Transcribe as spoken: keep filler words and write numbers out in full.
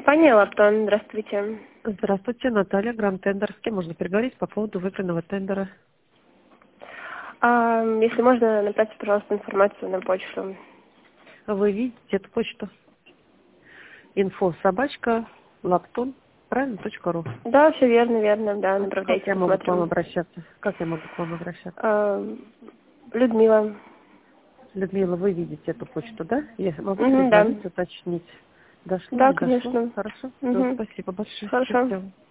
Компания «Лаптон». Здравствуйте. Здравствуйте, Наталья, Гранд Тендер. С кем можно переговорить по поводу выигранного тендера? А, если можно, направьте, пожалуйста, информацию на почту. Вы видите эту почту? Инфо собачка лаптон правильно точка ру. Да, все верно, верно, да, Как направляйте, я могу к вам посмотрим. обращаться? Как я могу к вам обращаться? А, Людмила. Людмила, вы видите эту почту, да? Я могу Угу, да. перезвонить, уточнить. Дошло, Да, не дошло? конечно. Хорошо? Все, Угу. спасибо большое. Всё, Хорошо. всё.